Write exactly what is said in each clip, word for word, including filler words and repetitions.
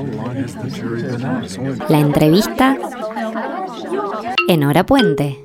La entrevista en Hora Puente.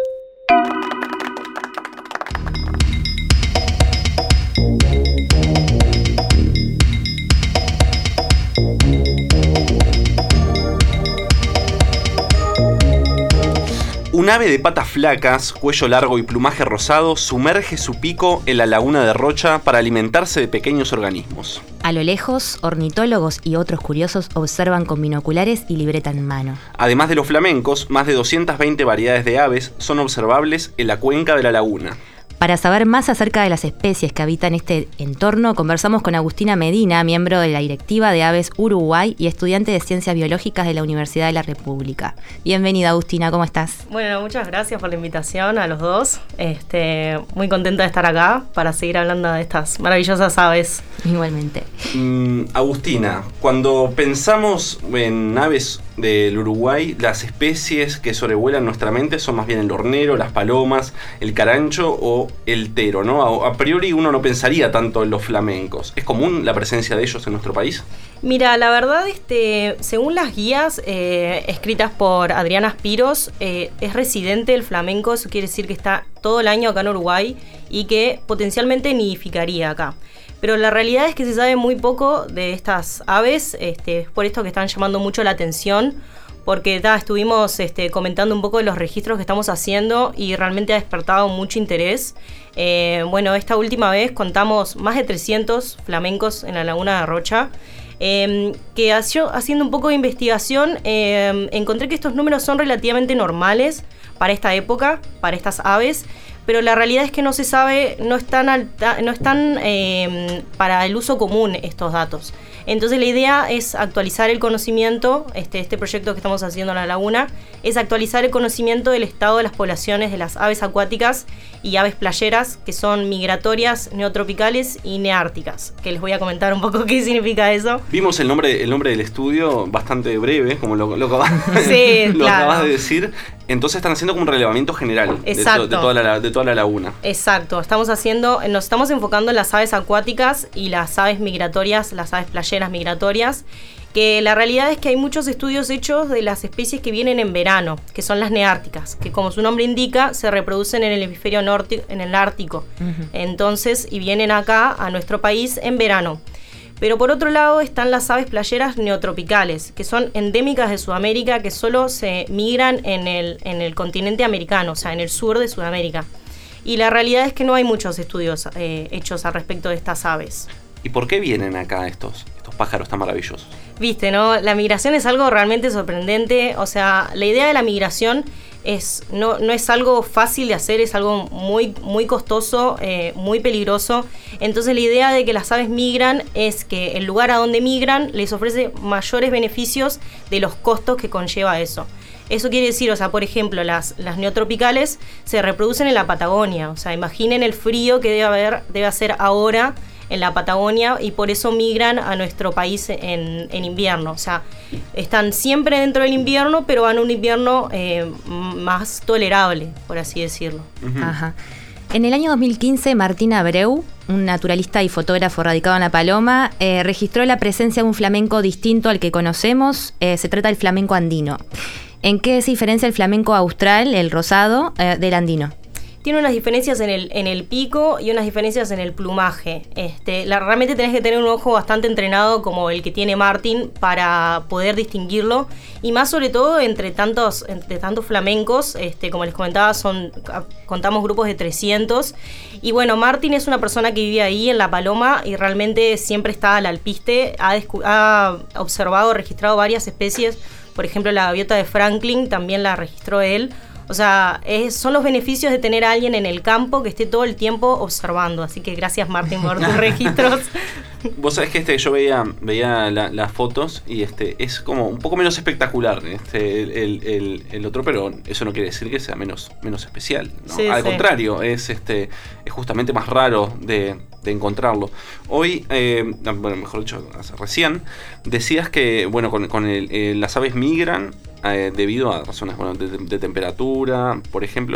Un ave de patas flacas, cuello largo y plumaje rosado sumerge su pico en la laguna de Rocha para alimentarse de pequeños organismos. A lo lejos, ornitólogos y otros curiosos observan con binoculares y libreta en mano. Además de los flamencos, más de doscientas veinte variedades de aves son observables en la cuenca de la laguna. Para saber más acerca de las especies que habitan este entorno, conversamos con Agustina Medina, miembro de la directiva de Aves Uruguay y estudiante de Ciencias Biológicas de la Universidad de la República. Bienvenida, Agustina, ¿cómo estás? Bueno, muchas gracias por la invitación a los dos. Este, muy contenta de estar acá para seguir hablando de estas maravillosas aves. Igualmente. Mm, Agustina, cuando pensamos en aves del Uruguay, las especies que sobrevuelan nuestra mente son más bien el hornero, las palomas, el carancho o el tero, ¿no? A, a priori uno no pensaría tanto en los flamencos. ¿Es común la presencia de ellos en nuestro país? Mira, la verdad, este, según las guías eh, escritas por Adriana Spiros, eh, es residente del flamenco. Eso quiere decir que está todo el año acá en Uruguay y que potencialmente nidificaría acá. Pero la realidad es que se sabe muy poco de estas aves, este, es por esto que están llamando mucho la atención, porque ta, estuvimos este, comentando un poco de los registros que estamos haciendo y realmente ha despertado mucho interés. Eh, bueno, esta última vez contamos más de trescientos flamencos en la laguna de Rocha, eh, que haciendo un poco de investigación eh, encontré que estos números son relativamente normales para esta época, para estas aves, pero la realidad es que no se sabe, no están, alta, no están eh, para el uso común estos datos. Entonces la idea es actualizar el conocimiento, este, este proyecto que estamos haciendo en la laguna, es actualizar el conocimiento del estado de las poblaciones de las aves acuáticas y aves playeras, que son migratorias, neotropicales y neárticas, que les voy a comentar un poco qué significa eso. Vimos el nombre, el nombre del estudio bastante breve, como lo, lo, acabas, sí, lo claro. acabas de decir. Entonces están haciendo como un relevamiento general de, to, de, toda la, de toda la laguna. Exacto, estamos haciendo, nos estamos enfocando en las aves acuáticas y las aves migratorias, las aves playeras migratorias, que la realidad es que hay muchos estudios hechos de las especies que vienen en verano, que son las neárticas, que como su nombre indica, se reproducen en el hemisferio norte, en el Ártico. Uh-huh. Entonces, y vienen acá a nuestro país en verano. Pero por otro lado están las aves playeras neotropicales, que son endémicas de Sudamérica, que solo se migran en el, en el continente americano, o sea, en el sur de Sudamérica. Y la realidad es que no hay muchos estudios eh, hechos al respecto de estas aves. ¿Y por qué vienen acá estos, estos pájaros tan maravillosos? Viste, ¿no? La migración es algo realmente sorprendente. O sea, la idea de la migración es no, no es algo fácil de hacer, es algo muy, muy costoso, eh, muy peligroso. Entonces la idea de que las aves migran es que el lugar a donde migran les ofrece mayores beneficios de los costos que conlleva eso. Eso quiere decir, o sea, por ejemplo, las, las neotropicales se reproducen en la Patagonia. O sea, imaginen el frío que debe haber, debe hacer ahora en la Patagonia, y por eso migran a nuestro país en, en invierno. O sea, están siempre dentro del invierno, pero van a un invierno eh, más tolerable, por así decirlo. Uh-huh. Ajá. En el año dos mil quince, Martín Abreu, un naturalista y fotógrafo radicado en La Paloma, eh, registró la presencia de un flamenco distinto al que conocemos. Eh, se trata del flamenco andino. ¿En qué se diferencia el flamenco austral, el rosado, eh, del andino? Tiene unas diferencias en el, en el pico y unas diferencias en el plumaje. Este, la, realmente tenés que tener un ojo bastante entrenado como el que tiene Martín para poder distinguirlo. Y más sobre todo entre tantos, entre tantos flamencos, este, como les comentaba, son, contamos grupos de trescientos. Y bueno, Martín es una persona que vive ahí en La Paloma y realmente siempre está al alpiste. Ha, descu- ha observado, registrado varias especies. Por ejemplo, la gaviota de Franklin también la registró él. O sea, es, son los beneficios de tener a alguien en el campo que esté todo el tiempo observando. Así que gracias, Martín, por tus registros. Vos sabés que este, yo veía, veía la, las fotos y este es como un poco menos espectacular este el, el, el, el otro, pero eso no quiere decir que sea menos, menos especial, ¿no? Sí, Al sí. contrario, es este es justamente más raro de, de encontrarlo. Hoy, eh, bueno, mejor dicho, recién decías que bueno con, con el, eh, las aves migran eh, debido a razones bueno, de, de temperatura, por ejemplo.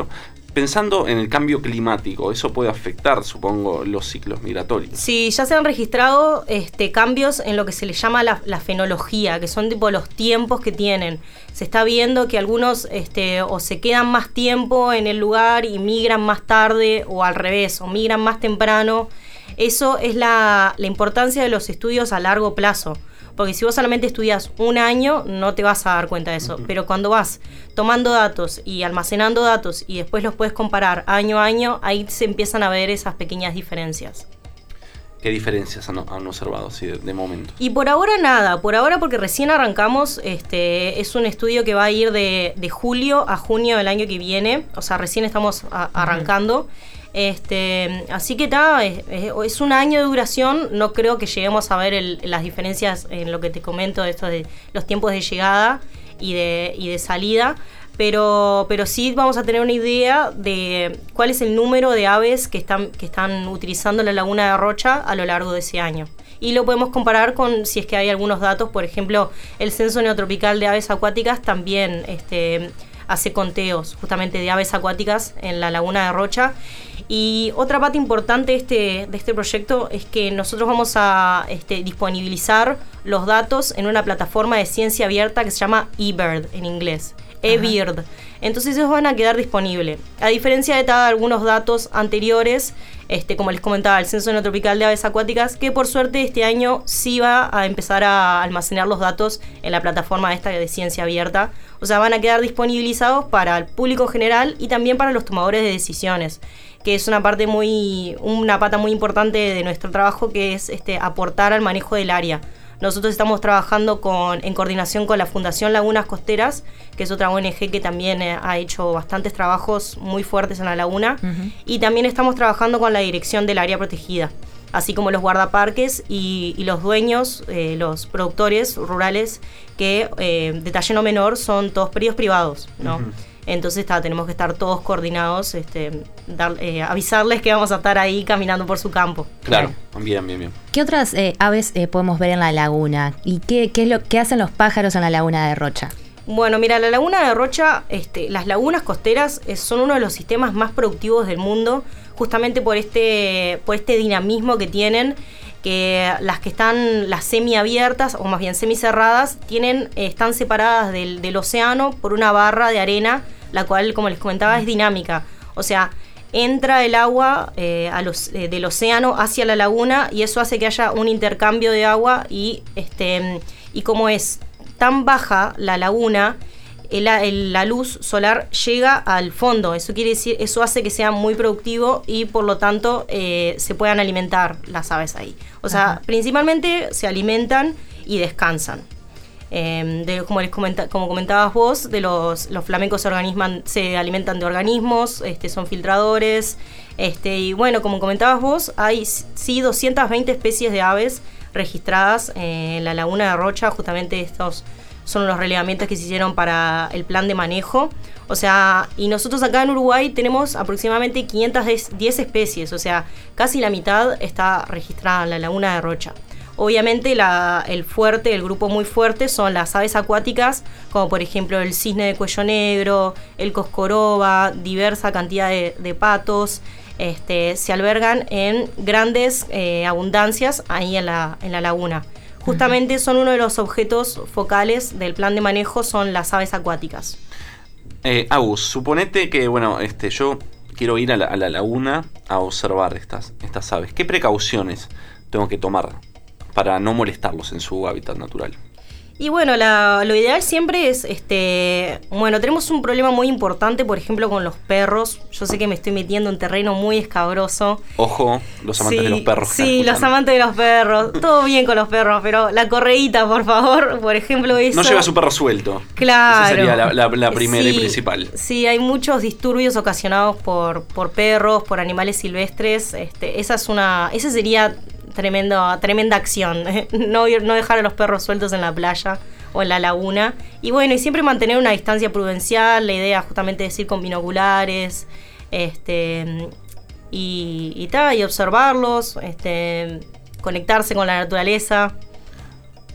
pensando en el cambio climático, eso puede afectar, supongo, los ciclos migratorios. Sí, ya se han registrado este, cambios en lo que se le llama la, la fenología, que son tipo los tiempos que tienen. Se está viendo que algunos este, o se quedan más tiempo en el lugar y migran más tarde, o al revés, o migran más temprano. Eso es la, la importancia de los estudios a largo plazo. Porque si vos solamente estudias un año, no te vas a dar cuenta de eso. Uh-huh. Pero cuando vas tomando datos y almacenando datos y después los puedes comparar año a año, ahí se empiezan a ver esas pequeñas diferencias. ¿Qué diferencias han, han observado sí, de, de momento? Y por ahora nada, por ahora porque recién arrancamos, este, es un estudio que va a ir de, de julio a junio del año que viene, o sea, recién estamos a, arrancando. Uh-huh. Este, así que está, es, es un año de duración, no creo que lleguemos a ver el, las diferencias en lo que te comento de esto de los tiempos de llegada y de, y de salida, pero, pero sí vamos a tener una idea de cuál es el número de aves que están, que están utilizando la laguna de Rocha a lo largo de ese año. Y lo podemos comparar con si es que hay algunos datos, por ejemplo, el Censo Neotropical de Aves Acuáticas también este, hace conteos justamente de aves acuáticas en la laguna de Rocha. Y otra parte importante de este, de este proyecto es que nosotros vamos a este, disponibilizar los datos en una plataforma de ciencia abierta que se llama eBird en inglés, eBird. Entonces esos van a quedar disponibles. A diferencia de algunos datos anteriores, este, como les comentaba, el Censo Neotropical de Aves Acuáticas, que por suerte este año sí va a empezar a almacenar los datos en la plataforma esta de ciencia abierta. O sea, van a quedar disponibilizados para el público general y también para los tomadores de decisiones, que es una parte muy, una pata muy importante de nuestro trabajo, que es este, aportar al manejo del área. Nosotros estamos trabajando con, en coordinación con la Fundación Lagunas Costeras, que es otra O N G que también eh, ha hecho bastantes trabajos muy fuertes en la laguna, uh-huh. Y también estamos trabajando con la dirección del área protegida, así como los guardaparques y, y los dueños, eh, los productores rurales, que eh, de talle no menor son todos predios privados, ¿no? Uh-huh. Entonces está, tenemos que estar todos coordinados, este, dar, eh, avisarles que vamos a estar ahí caminando por su campo. Claro, bien, bien, bien. ¿Qué otras eh, aves eh, podemos ver en la laguna? ¿Y qué, qué es lo que hacen los pájaros en la laguna de Rocha? Bueno, mira, la laguna de Rocha, este, las lagunas costeras eh, son uno de los sistemas más productivos del mundo, justamente por este, por este dinamismo que tienen, que las que están, las semiabiertas, o más bien semicerradas, tienen, eh, están separadas del, del océano por una barra de arena, la cual, como les comentaba, es dinámica. O sea, entra el agua eh, a los, eh, del océano hacia la laguna, y eso hace que haya un intercambio de agua, y, este, y como es tan baja la laguna, el, el, la luz solar llega al fondo. Eso quiere decir, eso hace que sea muy productivo y por lo tanto eh, se puedan alimentar las aves ahí. O sea, ajá, principalmente se alimentan y descansan. Eh, de, como les comenta, como comentabas vos, de los, los flamencos se, organisman, se alimentan de organismos, este, son filtradores, este, y bueno, como comentabas vos, hay sí doscientas veinte especies de aves registradas eh, en la laguna de Rocha. Justamente estos son los relevamientos que se hicieron para el plan de manejo. O sea, y nosotros acá en Uruguay tenemos aproximadamente quinientas diez especies, o sea, casi la mitad está registrada en la laguna de Rocha. Obviamente la, el fuerte, el grupo muy fuerte son las aves acuáticas, como por ejemplo el cisne de cuello negro, el coscoroba, diversa cantidad de, de patos. Este, se albergan en grandes eh, abundancias ahí en la, en la laguna. Justamente son uno de los objetos focales del plan de manejo, son las aves acuáticas. Eh, Agus, suponete que, bueno, este, yo quiero ir a la, a la laguna a observar estas, estas aves. ¿Qué precauciones tengo que tomar para no molestarlos en su hábitat natural? Y bueno, la, lo ideal siempre es, este, bueno, tenemos un problema muy importante, por ejemplo, con los perros. Yo sé que me estoy metiendo en terreno muy escabroso. Ojo, los amantes sí, de los perros. Sí, los amantes de los perros. Todo bien con los perros, pero la correíta, por favor, por ejemplo, eso. No lleva a su perro suelto. Claro. Esa sería la, la, la primera sí, y principal. Sí, hay muchos disturbios ocasionados por, por perros, por animales silvestres. Este, esa es una, esa sería Tremendo, tremenda acción, no, no dejar a los perros sueltos en la playa o en la laguna. Y bueno, y siempre mantener una distancia prudencial. La idea justamente es ir con binoculares, este, y, y, ta, y observarlos, este, conectarse con la naturaleza.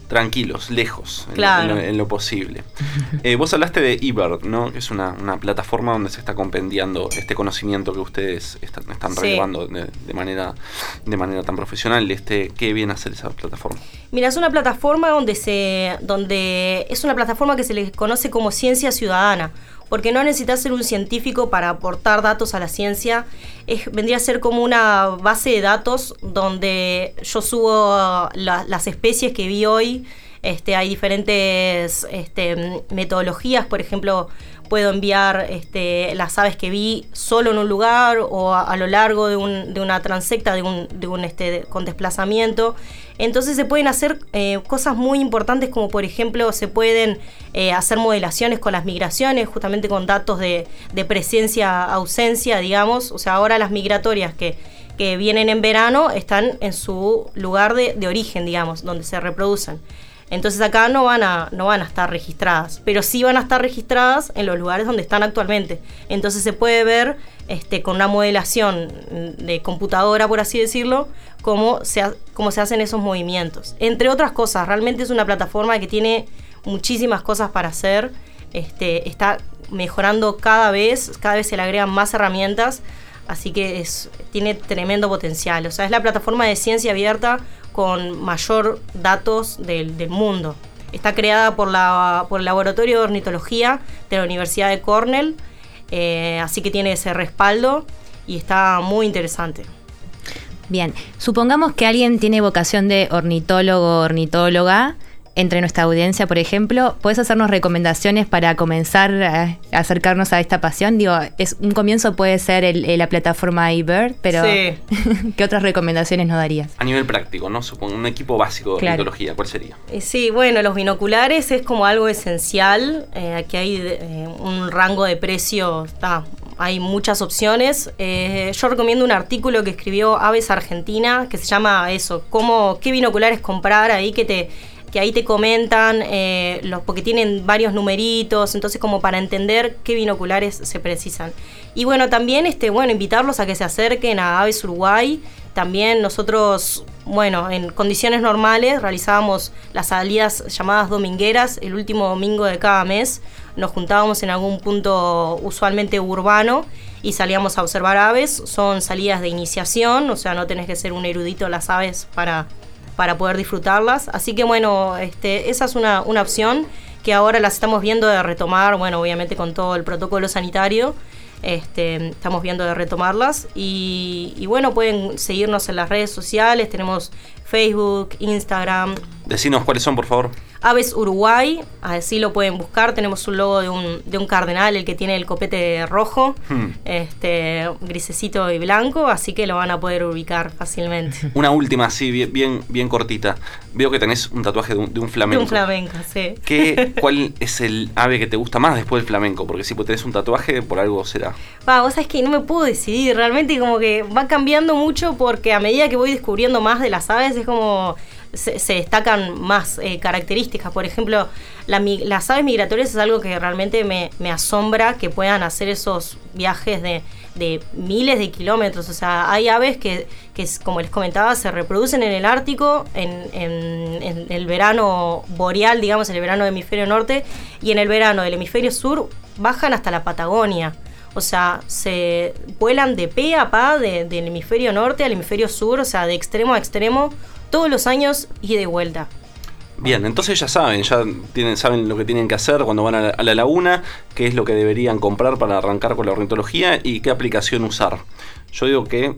tranquilos, lejos, claro. en, lo, en, lo, en lo posible. Eh, vos hablaste de eBird, ¿no? Que es una, una plataforma donde se está compendiando este conocimiento que ustedes están, están sí. relevando de, de, manera, de manera tan profesional. Este, ¿Qué viene a hacer esa plataforma? Mira, es una plataforma donde se, donde es una plataforma que se le conoce como ciencia ciudadana, porque no necesitas ser un científico para aportar datos a la ciencia. Es, vendría a ser como una base de datos donde yo subo la, las especies que vi hoy. Este, hay diferentes este, metodologías, por ejemplo, puedo enviar este, las aves que vi solo en un lugar o a, a lo largo de, un, de una transecta, de un, de un este, de, con desplazamiento. Entonces se pueden hacer eh, cosas muy importantes, como por ejemplo se pueden eh, hacer modelaciones con las migraciones, justamente con datos de, de presencia-ausencia, digamos. O sea, ahora las migratorias que, que vienen en verano están en su lugar de, de origen, digamos, donde se reproducen. Entonces acá no van a no van a estar registradas, pero sí van a estar registradas en los lugares donde están actualmente. Entonces se puede ver este, con una modelación de computadora, por así decirlo, cómo se, cómo se hacen esos movimientos. Entre otras cosas, realmente es una plataforma que tiene muchísimas cosas para hacer. Este, está mejorando cada vez, cada vez se le agregan más herramientas, así que es, tiene tremendo potencial. O sea, es la plataforma de ciencia abierta con mayor datos del, del mundo. Está creada por, la, por el Laboratorio de Ornitología de la Universidad de Cornell, eh, así que tiene ese respaldo y está muy interesante. Bien, supongamos que alguien tiene vocación de ornitólogo o ornitóloga. Entre nuestra audiencia, por ejemplo, ¿puedes hacernos recomendaciones para comenzar a acercarnos a esta pasión? Digo, es un comienzo puede ser el, el, la plataforma eBird, pero sí. ¿Qué otras recomendaciones nos darías? A nivel práctico, ¿no? Supongo un equipo básico de claro. ornitología, ¿cuál sería? Sí, bueno, los binoculares es como algo esencial. Eh, aquí hay eh, un rango de precio, ah, hay muchas opciones. Eh, yo recomiendo un artículo que escribió Aves Argentina, que se llama eso, cómo, qué binoculares comprar, ahí que te... que ahí te comentan, eh, los, porque tienen varios numeritos, entonces como para entender qué binoculares se precisan. Y bueno, también este, bueno, invitarlos a que se acerquen a Aves Uruguay. También nosotros, bueno, en condiciones normales realizábamos las salidas llamadas domingueras, el último domingo de cada mes. Nos juntábamos en algún punto usualmente urbano y salíamos a observar aves. Son salidas de iniciación, o sea, no tenés que ser un erudito de las aves para... para poder disfrutarlas. Así que bueno, este, esa es una, una opción que ahora las estamos viendo de retomar, bueno, obviamente con todo el protocolo sanitario, este, estamos viendo de retomarlas y, y bueno, pueden seguirnos en las redes sociales, tenemos Facebook, Instagram. Decinos cuáles son, por favor. Aves Uruguay, así lo pueden buscar. Tenemos un logo de un, de un cardenal, el que tiene el copete rojo, hmm. este, grisecito y blanco, así que lo van a poder ubicar fácilmente. Una última, sí, bien, bien, bien cortita. Veo que tenés un tatuaje de un, de un flamenco. De un flamenco, sí. ¿Qué, ¿Cuál es el ave que te gusta más después del flamenco? Porque si tenés un tatuaje, por algo será. Va, vos sabés que no me puedo decidir, realmente como que va cambiando mucho porque a medida que voy descubriendo más de las aves es como... Se, se destacan más eh, características. Por ejemplo, la, las aves migratorias es algo que realmente me, me asombra que puedan hacer esos viajes de, de miles de kilómetros. O sea, hay aves que, que, como les comentaba, se reproducen en el Ártico, en, en, en el verano boreal, digamos, en el verano del hemisferio norte, y en el verano del hemisferio sur bajan hasta la Patagonia. O sea, se vuelan de pe a pa de, del hemisferio norte al hemisferio sur, o sea, de extremo a extremo, todos los años y de vuelta. Bien, entonces ya saben, ya tienen, saben lo que tienen que hacer cuando van a la, a la laguna, qué es lo que deberían comprar para arrancar con la ornitología y qué aplicación usar. Yo digo que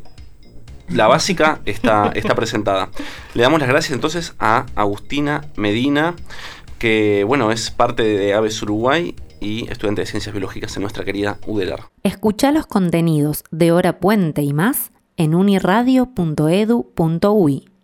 la básica está, está presentada. Le damos las gracias entonces a Agustina Medina, que bueno, es parte de Aves Uruguay y estudiante de Ciencias Biológicas en nuestra querida U D E L A R. Escuchá los contenidos de Hora Puente y más en uniradio punto edu punto uy.